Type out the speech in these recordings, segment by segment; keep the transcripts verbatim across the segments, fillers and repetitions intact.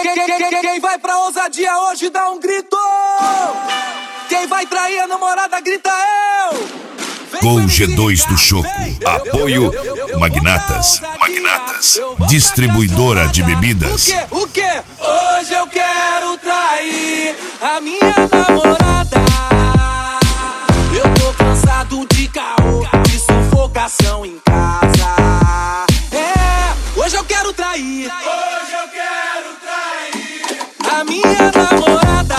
quem, quem vai pra ousadia hoje dá um grito. Quem vai trair a namorada grita eu. Com o G dois do Choco, apoio Magnatas, Magnatas, distribuidora de bebidas. O quê? O quê? Hoje eu quero trair a minha namorada. Eu tô cansado de caô, de sufocação em casa. É, hoje eu quero trair. Hoje eu quero trair a minha namorada.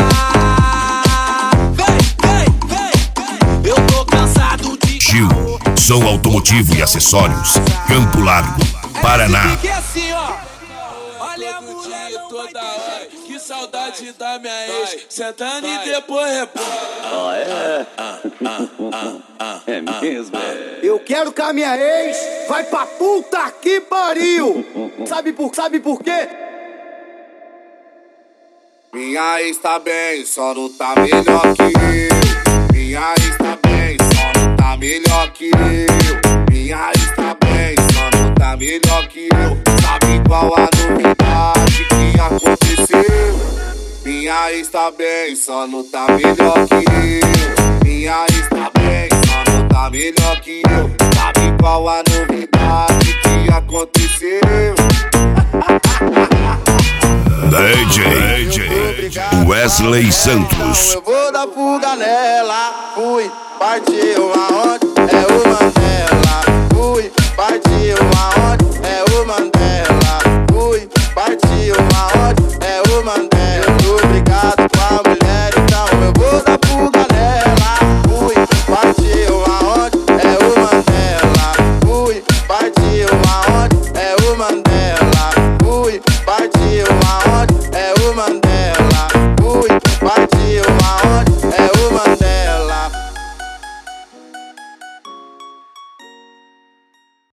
Gil, som automotivo e acessórios, Campo Largo, Paraná. Olha a mulher toda hora, que saudade da minha ex, sentando e depois repõe. Ah, é? Ah, ah, ah, ah, é mesmo? É. Eu quero que a minha ex vai pra puta que pariu. Sabe por, sabe por quê? Minha ex tá bem, só não tá melhor que eu. Minha ex tá bem, só não tá melhor que eu. Minha ex tá bem, só não tá melhor que eu. Sabe qual a novidade que aconteceu? Minha ex tá bem, só não tá melhor que eu. Minha ex tá bem, só não tá melhor que eu. Sabe qual a novidade que aconteceu? D J Wesley Santos. Eu vou dar fuga nela. Fui, partiu aonde? É o Mandela. Fui, partiu aonde? É o Mandela. Fui, partiu aonde?